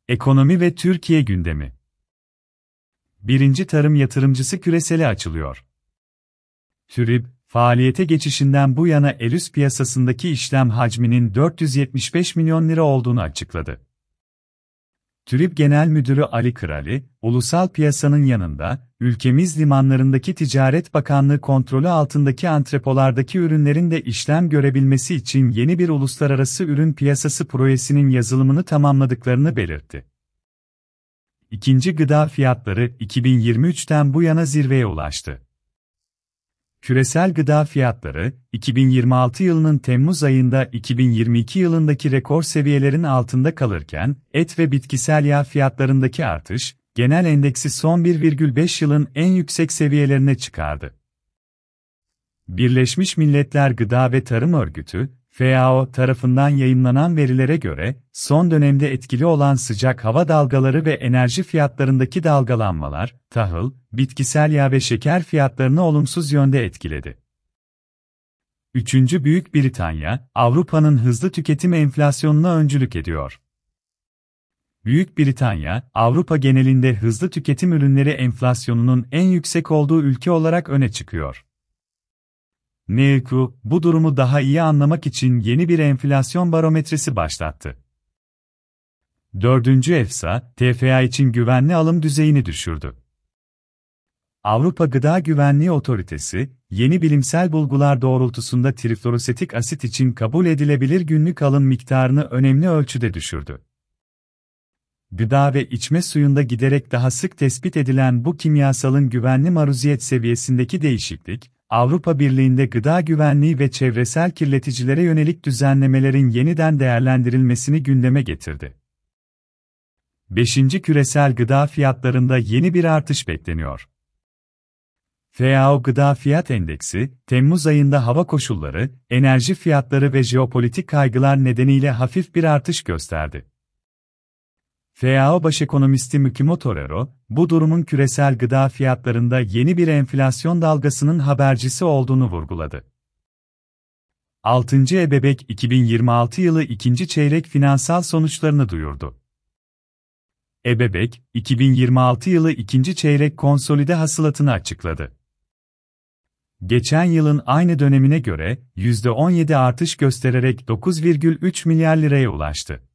Ekonomi ve Türkiye gündemi. Birinci tarım yatırımcısı küresele açılıyor. TÜRİB, faaliyete geçişinden bu yana ELÜS piyasasındaki işlem hacminin 475 milyon lira olduğunu açıkladı. TÜRİB Genel Müdürü Ali Kırali, ulusal piyasanın yanında, ülkemiz limanlarındaki Ticaret Bakanlığı kontrolü altındaki antrepolardaki ürünlerin de işlem görebilmesi için yeni bir uluslararası ürün piyasası projesinin yazılımını tamamladıklarını belirtti. İkinci gıda fiyatları 2023'ten bu yana zirveye ulaştı. Küresel gıda fiyatları, 2026 yılının Temmuz ayında 2022 yılındaki rekor seviyelerin altında kalırken, et ve bitkisel yağ fiyatlarındaki artış, genel endeksi son 1,5 yılın en yüksek seviyelerine çıkardı. Birleşmiş Milletler Gıda ve Tarım Örgütü, FAO tarafından yayımlanan verilere göre, son dönemde etkili olan sıcak hava dalgaları ve enerji fiyatlarındaki dalgalanmalar, tahıl, bitkisel yağ ve şeker fiyatlarını olumsuz yönde etkiledi. Üçüncü Büyük Britanya, Avrupa'nın hızlı tüketim enflasyonuna öncülük ediyor. Büyük Britanya, Avrupa genelinde hızlı tüketim ürünleri enflasyonunun en yüksek olduğu ülke olarak öne çıkıyor. NEOK, bu durumu daha iyi anlamak için yeni bir enflasyon barometresi başlattı. Dördüncü EFSA, TFA için güvenli alım düzeyini düşürdü. Avrupa Gıda Güvenliği Otoritesi, yeni bilimsel bulgular doğrultusunda trifluorosetik asit için kabul edilebilir günlük alım miktarını önemli ölçüde düşürdü. Gıda ve içme suyunda giderek daha sık tespit edilen bu kimyasalın güvenli maruziyet seviyesindeki değişiklik, Avrupa Birliği'nde gıda güvenliği ve çevresel kirleticilere yönelik düzenlemelerin yeniden değerlendirilmesini gündeme getirdi. 5. Küresel gıda fiyatlarında yeni bir artış bekleniyor. FAO Gıda Fiyat Endeksi, Temmuz ayında hava koşulları, enerji fiyatları ve jeopolitik kaygılar nedeniyle hafif bir artış gösterdi. FAO Başekonomisti Mikimoto Rero, bu durumun küresel gıda fiyatlarında yeni bir enflasyon dalgasının habercisi olduğunu vurguladı. 6. EBEBEK 2026 yılı ikinci çeyrek finansal sonuçlarını duyurdu. EBEBEK, 2026 yılı ikinci çeyrek konsolide hasılatını açıkladı. Geçen yılın aynı dönemine göre %17 artış göstererek 9,3 milyar liraya ulaştı.